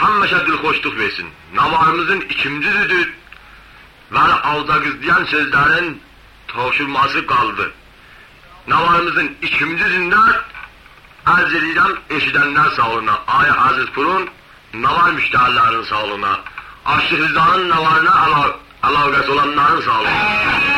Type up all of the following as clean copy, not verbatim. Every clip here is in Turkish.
hammeşe dilhoşluk versin. Navarımızın ikincisidir. Ve avdagız diyen sözlerin toşulması kaldı. Navarımızın ikincisinde arz edilden eşidenler sağlığına, Ay-ı Aziz Kur'un navar müşterilerin sağlığına, Aşık Rıza'nın navarına alakası olanların sağlığına.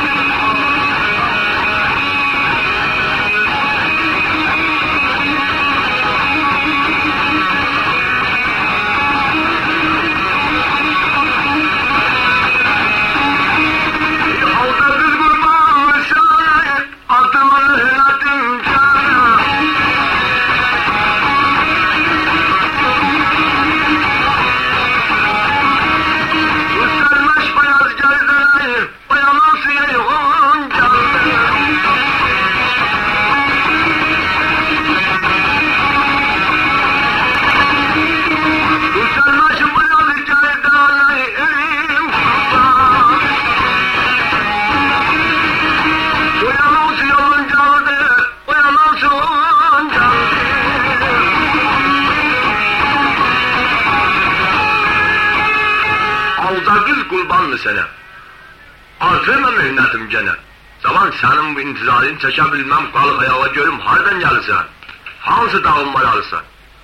Sana. Artırma mühnetim gene. Zaman senin bu intizarını çekebilmem, kalıp ayağa görüm hardan gelirse, hansı dağın var alırsa.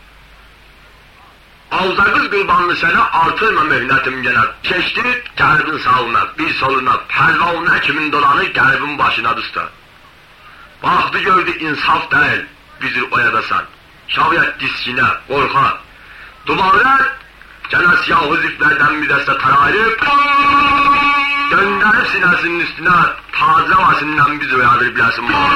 Ağzakız kurbanlı sana artırma mühnetim gene. Çeşti gəribin sağına, bir soluna, pervavun hekimin dolanı gəribin başına düştü. Baktı gördü insaf değil, bizi oyadasan. Şaviyet diskine, korka. Duvarlar, gene siyahı ziflerden bir deste tarayıp, gönderip sinesinin üstüne taze vasinden bizi uyadır bilesin var.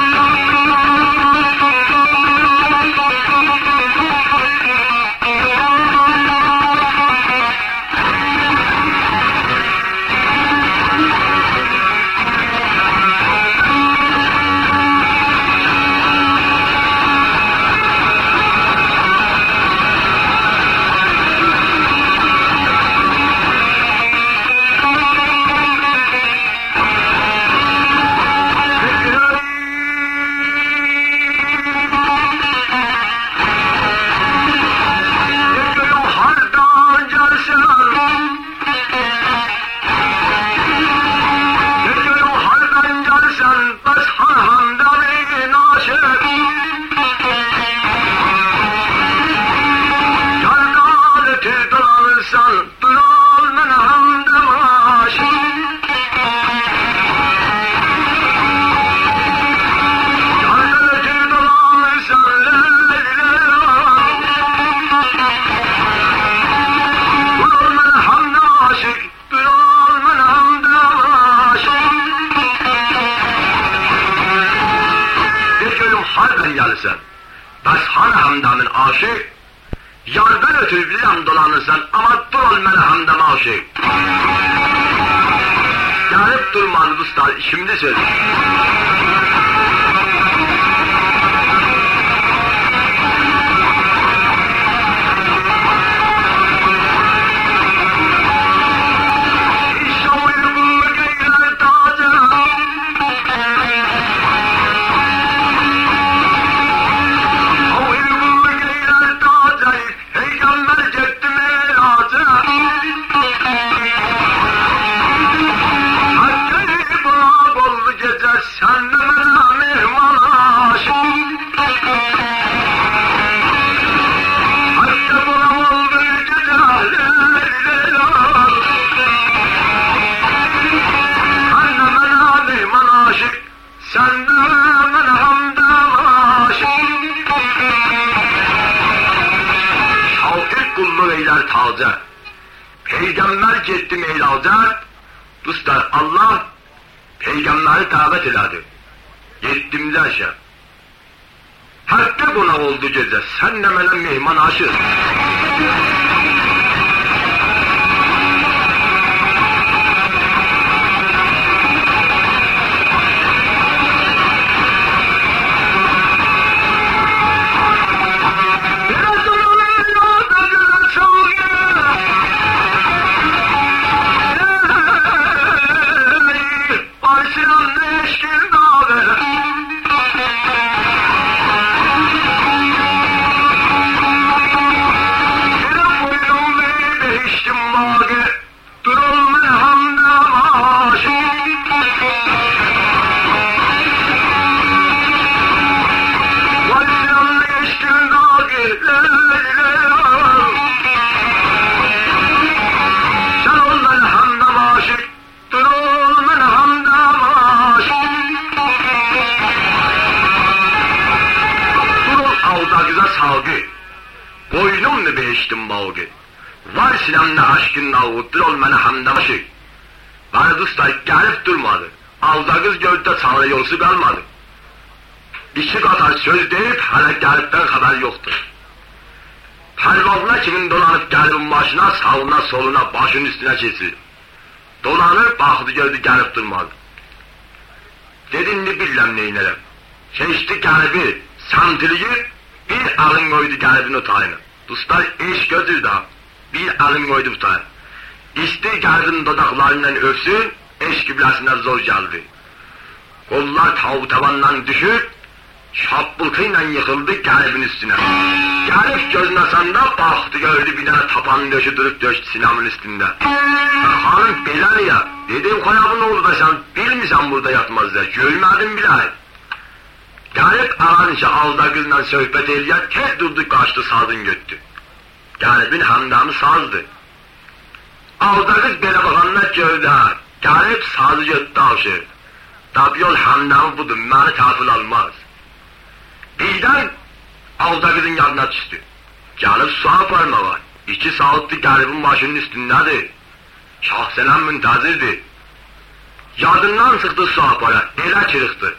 Yardan ötürü bilen dolanırsan ama dur olmalı hamdama aşık. Yarıp durmaz usta, şimdi söz. Peygamber getdim eylalca, dostlar Allah peygamberi davet eladı. Gettimde aşağı. Hatta konak oldu gece, sen de bana mehman aşır. oğu. Var sinemde aşkın avuttur ol mene hamdaşı. Bana dostlar gelip durmadı. Avda kız gördü de çağrı yolsu kalmadı. İki kadar söz deyip hala gelipten haber yoktur. Pervazına kimin dolanıp gelibin başına, sağına soluna, başın üstüne kesir. Dolanır, baktı gördü gelip durmadı. Dedin mi bilmem neynelem. Keçti gelibi, santiliyi, bir alın koydu gelibin otayına. Dostlar iş götür daha, bir alın koydu otayına. İsti gelibin dodaklarından öpsün, eş kıblesinden zor geldi. Kollar tavu tavandan düşüp, şapıltıyla yıkıldı gelibin üstüne. Gelip gözüne sanda baktı gördü bir tane tapan döşü durup döştü sinamın üstünde. Hanım belanı ya, dedim koyabın oldu da sen bilmiyorsan burada yatmaz da, görmedin bile. Gelip ağanca avda kızla sohbet ediyor, tek durdu kaçtı sazın göttü. Gelibin hamdamı sazdı. Avda kız böyle bakanına gördü ha, gelip sazı göttü avşı. Tabi yol hamdamı budur, beni tafıl almaz. Birden avda kızın yanına düştü. Gelip suha parma var. 2 saatlik gelibin başının üstündedir. Şahsenem müntazirdi. Yadından sıktı suha para, ele kırıktı.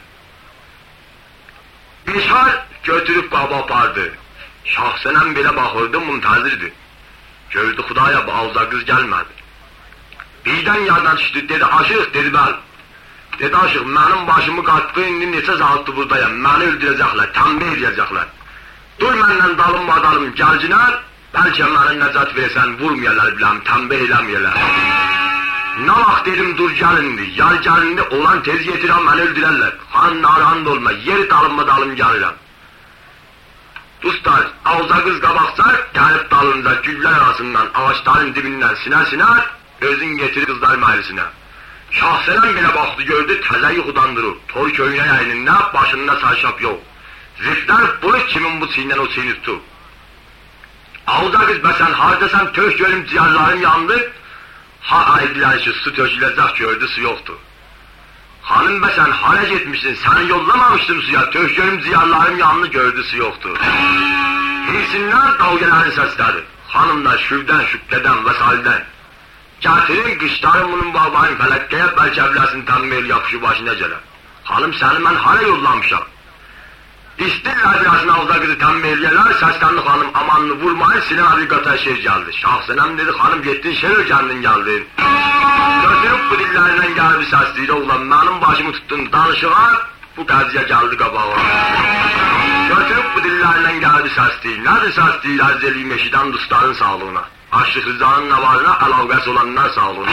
Bişar götürüp kaba apardı. Şahsenem bile bakırdı, müntazirdi. Gördü Hudaya bu avda kız gelmedi. Birden yerden düştü, dedi aşık, dedi ben. Dedi aşık, benim başımı kattı, indi neçə saatdır buradayım, beni öldürecekler, tembih edecekler. Dur menden dalınma dalım, gelciner, belki beni necat versen, vurmayalar bilem, tembih edemeyerler. Ne vaxt dedim dur gelindi, yar gelindi, olan tez getiren beni öldürerler. Han naran da olma, yeri dalınma dalım gelirim. Dostlar, avza kız kabaklar, gelip dalında güller arasından, ağaçların dibinden siner siner, özün getirir kızlar meclisine. Şahsenem bile baktı gördü, teze yuxudandırır. Toy köyüne yayınında, başında sarşap yok. Zifler bulur kimin bu çiğnen o çiğni tutur. Avza kız be sen harcasan tök görüm ciyarlarım yandı. Ha aydiler ki su tökülecek gördü su yoktu. Hanım be sen hale gitmişsin, sen yollamamıştın suya, tök görüm ciyarlarım yandı gördü su yoktu. Hirsinler dalgaların sesleri. Hanımlar şüvden, şükreden, vesalden. Getirin kışlarım bunun babayın felekkeye belki evləsin tembel yapışı başına gələr. Hanım səni mən hara yollamışam. İstirlər birazını avda kızı tembelyeler, səslənli hanım amanını vurmayın, silah abrikata şer geldi. Şahsenem dedi hanım gittin şer kendin geldin. Götürüp bu dillerinden geldi səsliydi oğlan, benim başımı tuttun danışığa, bu qəziyə geldi qabağa. Götürüp bu dillerinden geldi səsliydi, nədir səsliydi əzəliyim eşidən dostların sağlığına. Aşık rızanın navarına alakası olanlar sağ olun.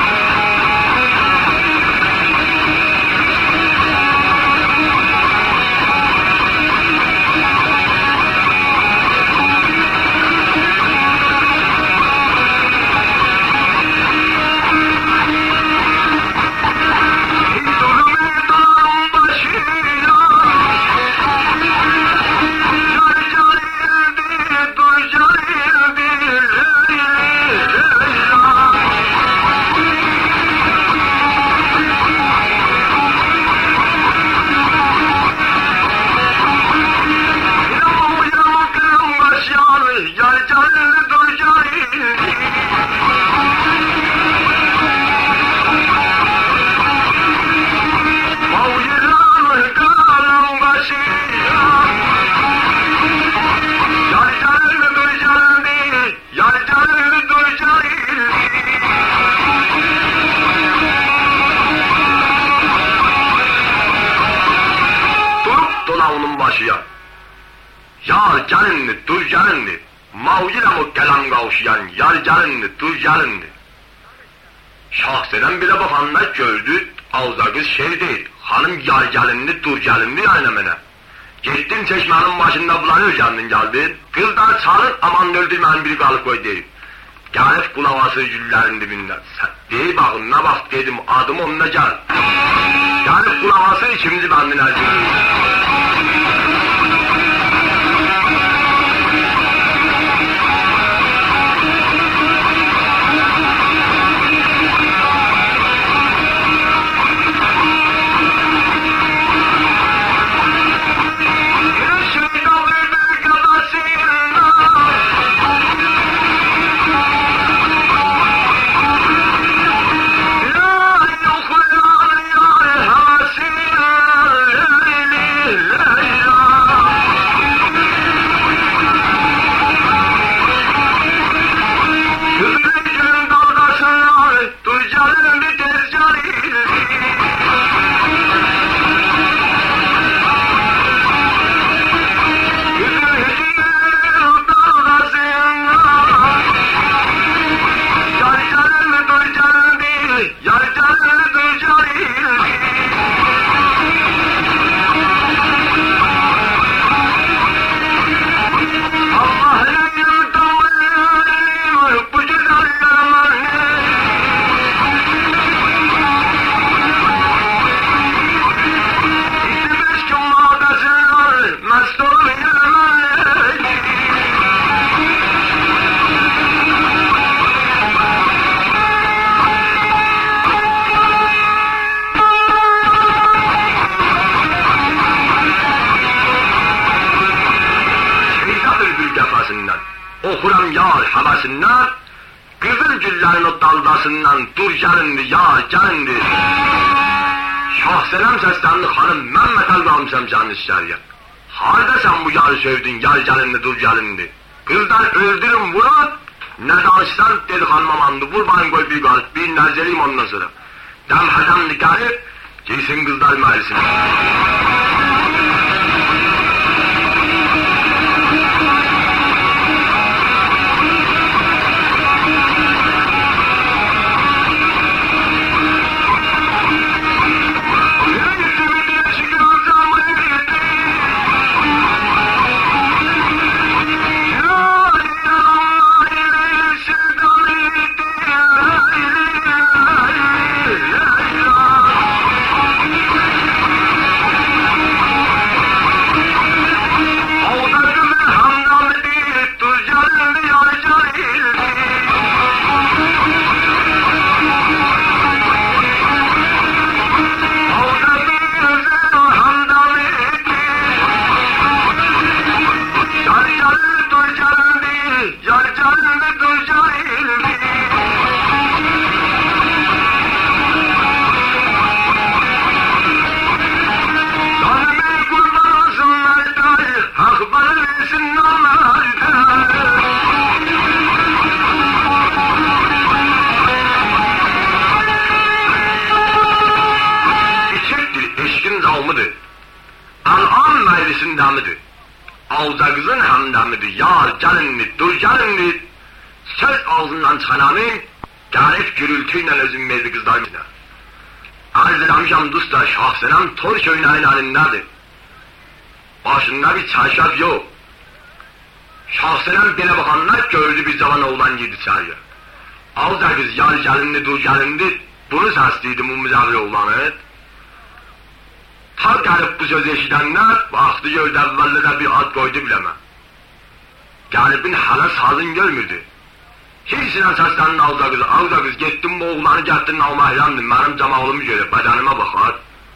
Yar gelinli, dur gelinli, mavgile o gelen kavşayan, yar gelinli, dur gelinli. Şahseden bile bakanlar gördü, avza kız şey değil, hanım yar gelinli, dur gelinli aynamene. Gittin çeşmenin başında bulanıyor kendin geldi, kızlar çalın aman öldürmeyen biri kalıp koy deyip. Gelip kulavası güllerin dibinden, dey bakın ne bak dedim adım onunla gel. Gelip kulavası içimdi bendin elbette. gülmesinden, kızıl güllerin o daldasından dur gelindi, ya gelindi. Şahsenem seslendi, hanım Mehmet Ali almışam canlı işlerge. Halde sen bu yarı sövdün, gel gelindi, dur gelindi. Kızlar öldürün vurun, ne danışsan dedi hanımam andı, vur bana koy bir garip, bir nerzeliyim ondan sonra. Demheden nikarı, giysin kızlar meclisine. Ağzağızın hamdamıdır, yar gelinli, dur gelinli. Söz ağzından çıkananın, garip gürültüyle özüm verdi kızlarına. Arz edemşam dostlar, şahsenem tor köyünün halindedir. Başında bir çarşaf yok. Şahsenem bile bakanlar gördü bir zaman oğlan girdi çağırıyor. Ağzağız yar gelinli, dur gelinli, bunu sesliydi bu müzavir oğlanı. Ta garip bu sözü eşidenler, baktı gördü evvelde de bir ad koydu bileme. Garipin hala sazın görmürdü. Hiçine seslendi ağzağız gittim bu oğlanı getirin almahyandım, benim cemağılımı göre, bedenime bakar.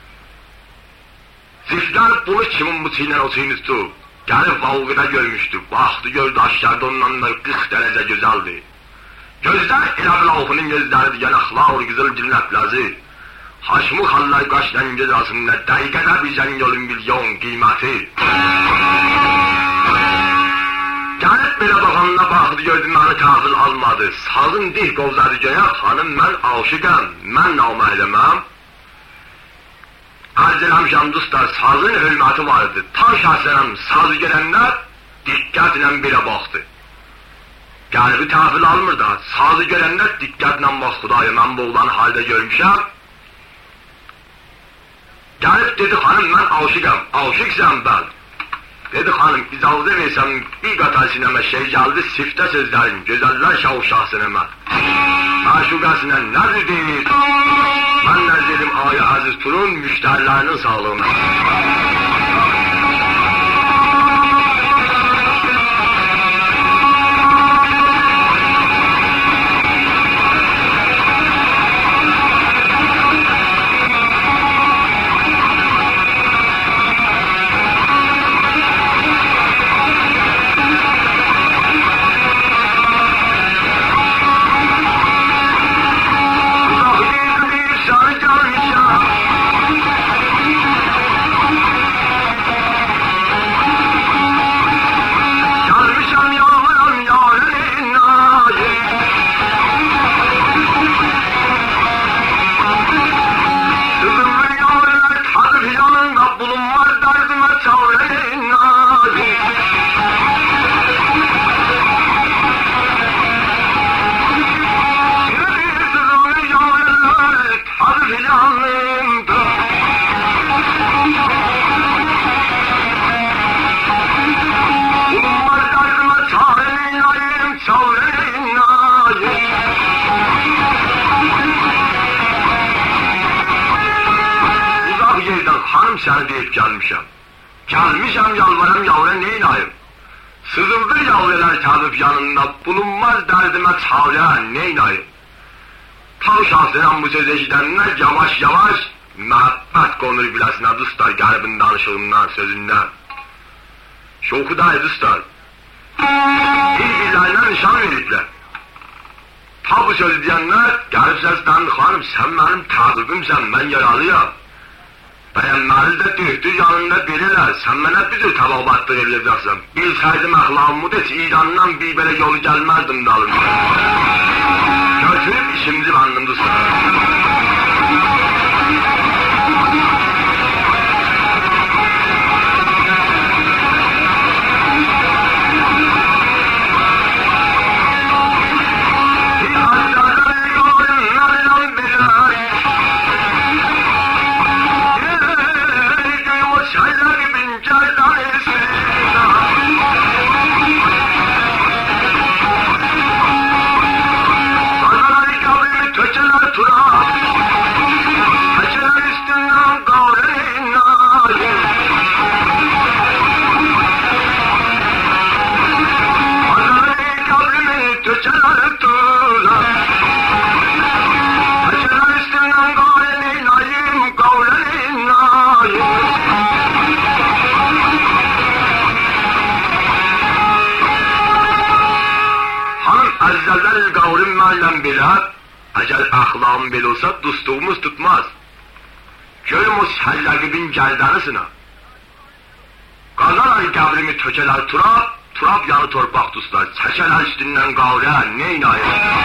Zifler bunu kimin bu çiğnen o çiğni tuttu. Garip valgıda görmüştü, baktı gördü aşağıda ondan da 40 derece güzeldi. Gözler ilavlahu'nun gözleridir, yanaklar güzel cillətləzi. Haşmı hallar qaşlan cezasında dəqiqədə bizən yolun milyon qiyməti. Gəlib belə baxanına baxdı, gördü məni təhvil almadı. Sazın dih qovzadı göyə, xanım mən aşıqəm, mən namə edəməm. Arz eləmişəm dostlar, sazın hürməti vardı. Ta şəhsənəm sazı gələnlər diqqətlə belə baxdı. Qəlibi təhvil almır da, sazı gələnlər diqqətlə bax, Xudaya mən bu oğlanı halde görmüşəm. Gəlib dedi, xanım mən aşıqsam bəl. Dedi, xanım icazə versəm bir qatar sinəmə şey gəldi, siftə sözlərin, gözəllər şah sinəmə. Məşuqəsinə nədir deyir? Mən nəzərim aya əziz turun müştərilərinin sağlığına. Səni deyib gəlmişəm. Gəlmişəm yalvaram yavra neynayım? Sızıldı yavreler kazıp yanında, bulunmaz derdime çare neynayım? Tam şahsenen bu söz eşidenler yavaş yavaş muhabbet konur bilesine dostlar, garibin danışığından, sözünden. Şokudayı dostlar. Birbirlerine nişan veripler. Ha bu sözü diyenler, gelip seslendi, hanım sen benim tabibimsen, ben yaralıyım. Beğenmeli de dühtü yanında bilirler, sen bana bizi tababatlık edeceksin. Bilseydim ahlakımı da hiç ilandan bir böyle yolu gelmezdim dalımda. Götürüp işimizi bandım dostlar. Eğer ahlakım böyle olsa dostluğumuz tutmaz. Görümüz hellaki bin geldanısına. Kazanan kavrimi tökeler turap yanı torpak tutlar. Çekeler üstünden kavre, ne inayet.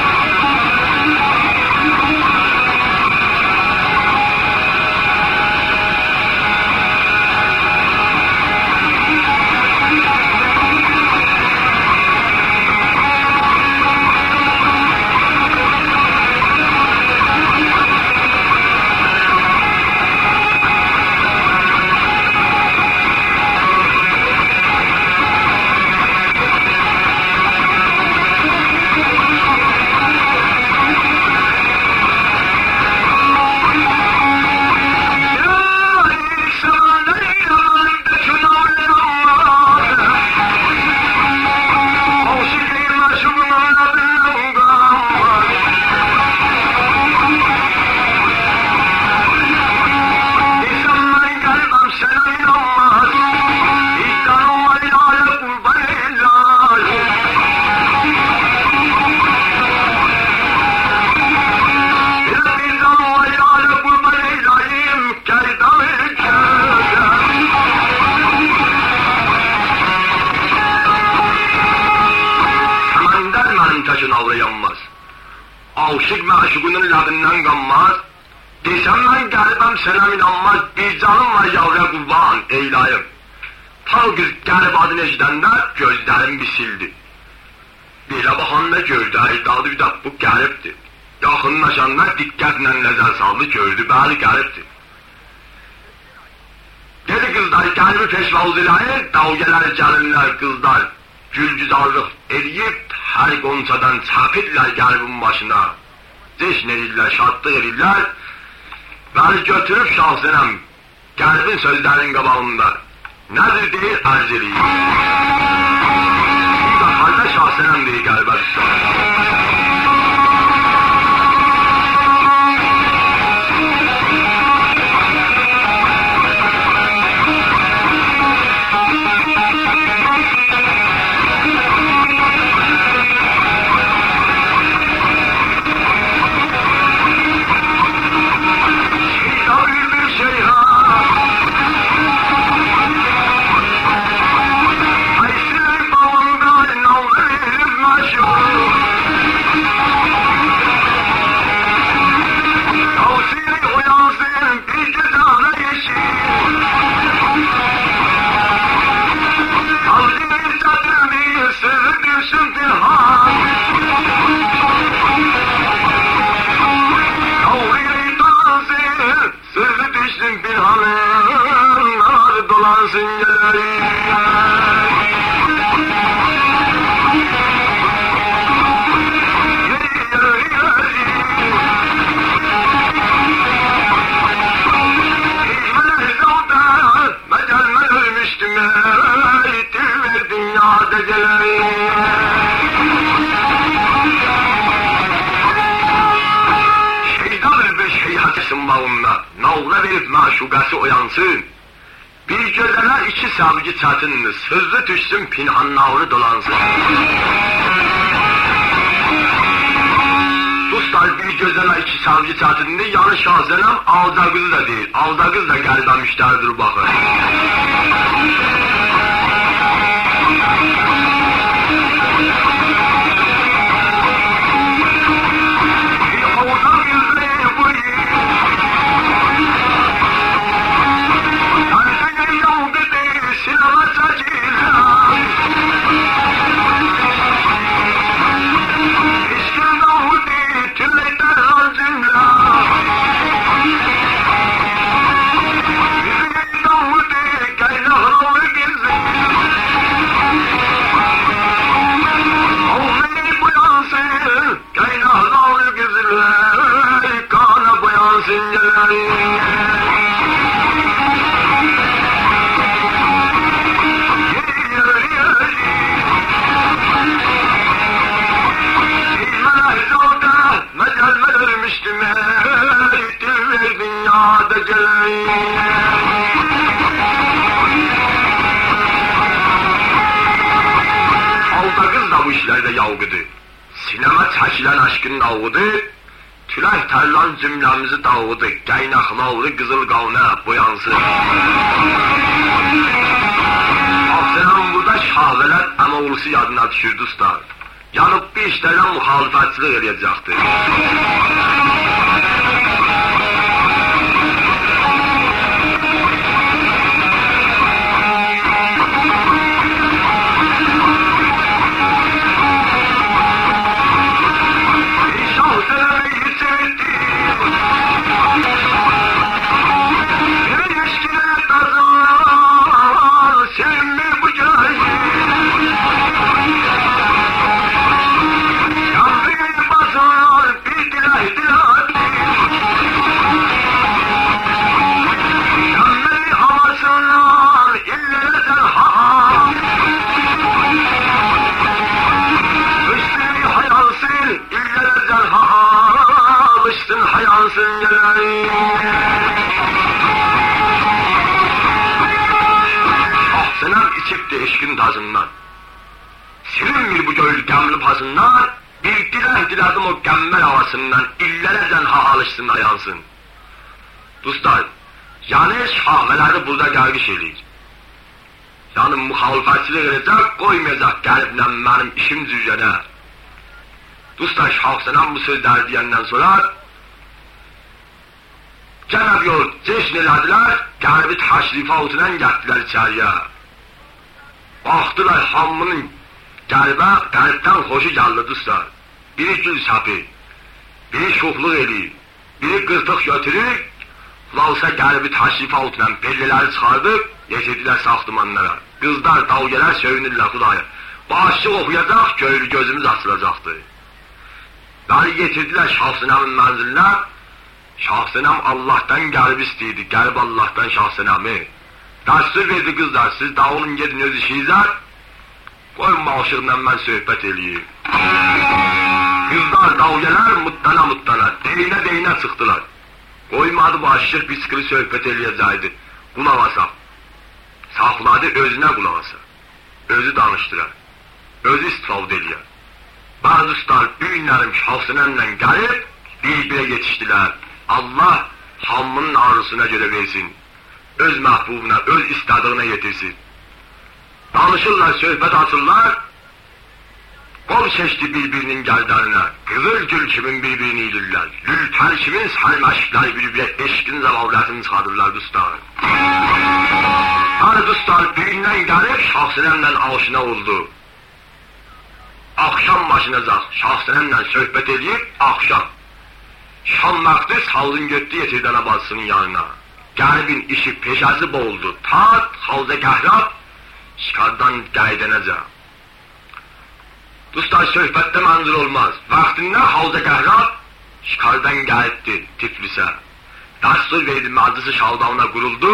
Aşık maşukunun ladından kanmaz, desem ben gelibem sana inanmaz, bir canım var yavruya kurban eylayım. Ta kız gelip adını eşidende gözlerim bir sildi. Böyle bakanla gördü, eydadı bir de bu gelipti. Yakınlaşanlar dikkatle nezer saldı, gördü, bari gelipti. Dedi kızlar, gelibi peşvavuz ilahi, davgeler gelinler kızlar, gülgüzarlık edip her gonsadan çapirler gelibin başına. Zişnediller, şatlık edirler, beni götürüp şahsenem, gelibin sözlerin kabağında. Nedir değil arz edeyim. Bir de halde şahsenem değil galiba. Navra verip maşukası oyansın. Bir gözene iki savcı çatın, sözlü düşsün pinhan navrı dolansın. Şahsena iki savcı çatında, yani Şahsenam Ağza kızı da değil. Ağza kız da gelmemişlerdir bakın. Sinema çekilen aşkın dağıdı, tülah tarlan cümlemizi dağıdı, gaynaqlavlı kızıl qavna boyansın. Şahsenam burada şahveler Əmoğlusu yadına düşürdü usta. Yanıp bir işlerden muhalifetçilik edecekti. Şahsenam içipti eşkin tazından. Silinmir bu göğül gemli pasından, bir dilerdim o gemmel havasından, illerden alışsın ayansın. Dostlar, yani şahveleri burada gelgiş eləyir. Yani muhalifetçilik edecek, koymayacak gelibden benim işim cüzgene. Dostlar, Şahsenam bu sözler diyenden sonra, Cenab-ı yol ceşn elədilər, qərbi təşrif altından gətdilər içəriyə. Baxdılar hamının qərbdən xoşu gəldi dostlar. Biri gül səpi, biri şoxluq eləyir, biri qırtıq götürür, Xülasə qərbi təşrif altından belliləri çıxardıb, yetirdilər saxtımanlara. Qızlar, davgələr söyünürlər Xudaya. Başlıq oxuyacaq, göylü gözümüz açılacaqdı. Bəni yetirdilər Şahsenamın mənzilinə, Şahsenam Allah'tan gəlib istəyirdi, gəlib Allah'tan Şahsenamı. Dəstür verdi qızlar, siz dağılın gedin öz işinizə, qoyun maaşığından mən söhbət eləyim. Qızlar, davgələr muttana, deyinə çıxdılar. Qoymadı bu aşıq bir sıkılı söhbət eləyəcəkdi, qulaq asaq. Saxladı özünə qulaq asaq. Özü danışdırar, özü istifadə eləyər. Bazı ustalar bir günlərim Şahsenamla gəlib, bir-birə yetişdilər. Allah hamının arzusuna göre versin. Öz məhbubuna, öz istədiyine yetirsin. Danışırlar, söhbət açırlar. Qol çeşdi bir-birinin gəldanına. Qızıl gül kimin bir-birini ilirlər. Lültər kimin sərməşiklər bir-birə eşkin zəvalətini çıxadırlar dostlar. Her dostlar birindən gəlib Şahsenamla aşina oldu. Akşam başınacaq, Şahsenamla söhbət edib, akşam. Şam vakti saldın götdü yetirdi anabasının yanına. Qərbin işi peşası boğuldu. Tat, halda qəhrab, şikardan qaydənəcə. Dostlar, söhbətdə mənzur olmaz. Vaxtında halda qəhrab, şikardan qayıtdı Tiflisə. Dəstur verdi, məclisi şaldavına quruldu.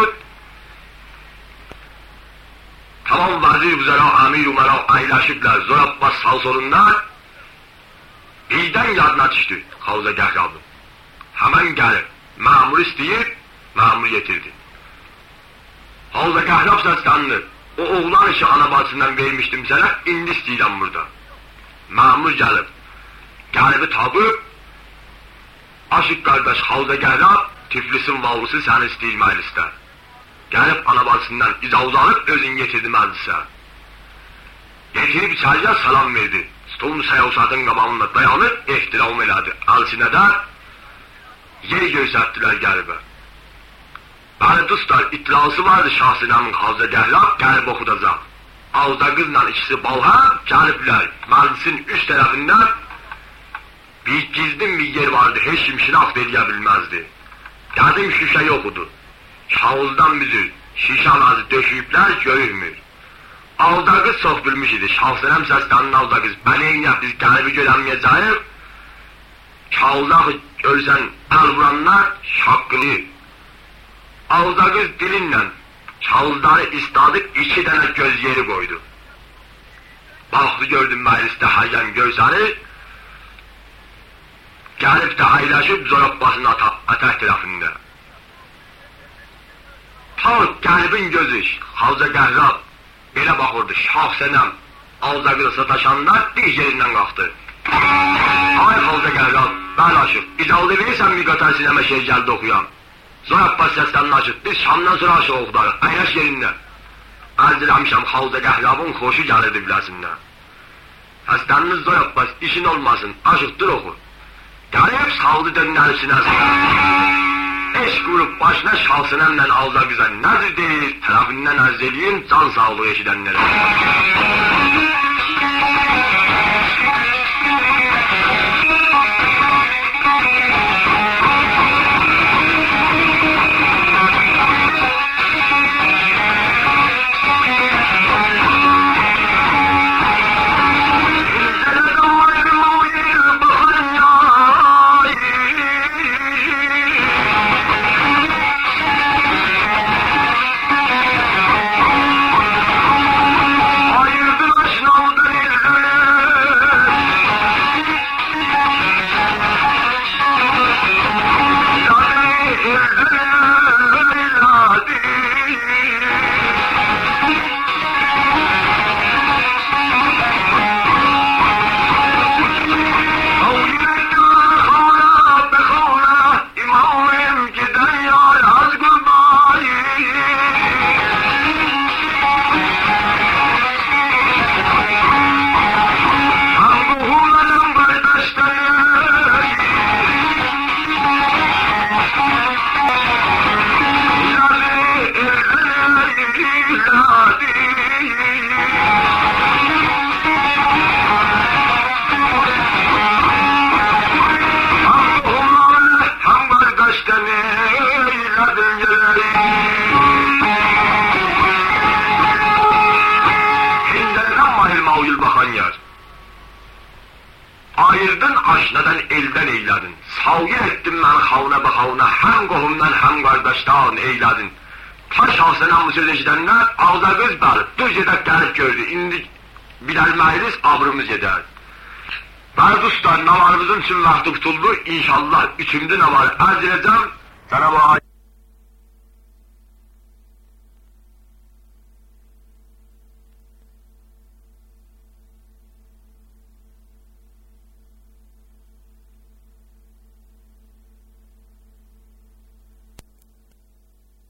Tamam vazir üzərə, amir umara aylaşıblar, Zor Abbas sağ solunda. Birdən yadına düşdü halda qəhrabın. Hemen gelip, memur isteyip, memur getirdi. Halda qəhrab səsləndi. O oğlan işi anabasından vermiştim sana, indi istəyirəm burada. Memur gelip, qəribi tapıb, Aşık kardeş Havza Gəhrab, Tiflisin vallısı səni istəyir məclisdə. Gəlib anabasından icazə alıb özün getirdi məclisə. Getirib içəriyə salam verdi. Stolun səyosatın qabağında dayanıb ehtiram elədi. Alsinədə yer göstərdilər qəribə. Bəli dostlar, itlası vardı Şahsinəmin Havza Gəhrab qərib oxudacaq. Avda qızla ikisi balha gəliblər. Məclisin üst tərəfindən bir gizlin bir yer vardı, heç kim şinaxt eləyə bilməzdi. Qədim şişə yoxudu. Şahuzdan bizi şişə nazı döşüyüblər, görürmür. Avda qız çox bilmiş idi. Şahsənəm səslənən avda qız. Bəleyniyə biz qəribi görənməyəcəyik. Çağılağı görsən əl vuranlar şaqqılı. Avda qız dilinlə çağızları istadıb 2 dənə göz yeri qoydu. Baxdı gördüm məclisdə hayyan görsəni. Gəlib də haylaşıb zorabbasının ətək tərəfində. Ta qəribin gözü Havza Gəhrab belə baxırdı. Şahsənəm Avda qızı sataşanda diz yerindən qalxdı. Ay Havza Gəhrab, bəli aşıq, icazə verirsən bir qatar sinəmə şey gəldi oxuyam. Zorabbas səslənini açıb, biz Şamdan sonra aşıq oxudarıq, əyləş yerində. Ərz eləmişəm Havza Gəhrabın xoşu gəlirdi biləsindən. Səsləniniz Zorabbas, işin olmasın, aşıq dur oxu. Gəlib saldı dönləri sinəsinə. Eşq qurub başına Şahsənəmlə Avda qıza nədir deyir, tərəfindən ərz edeyim can sağlığı eşidənlərə. Ayırdın aşnadan eldən eylədin. Savgir etdin məni xavuna baxavuna, həm qohumdan, həm qardaşdan eylədin. Ta Şahsənəm bu söz eşidənlər, Avda qız bəli, düz gedək gəlib gördü. İndi biləlməyiniz, abrımız gedər. Bəli dostlar, navarımızın üçün vaxtı tutuldu. İnşallah üçüncü navarı ərz edəcəm. Cənab-ı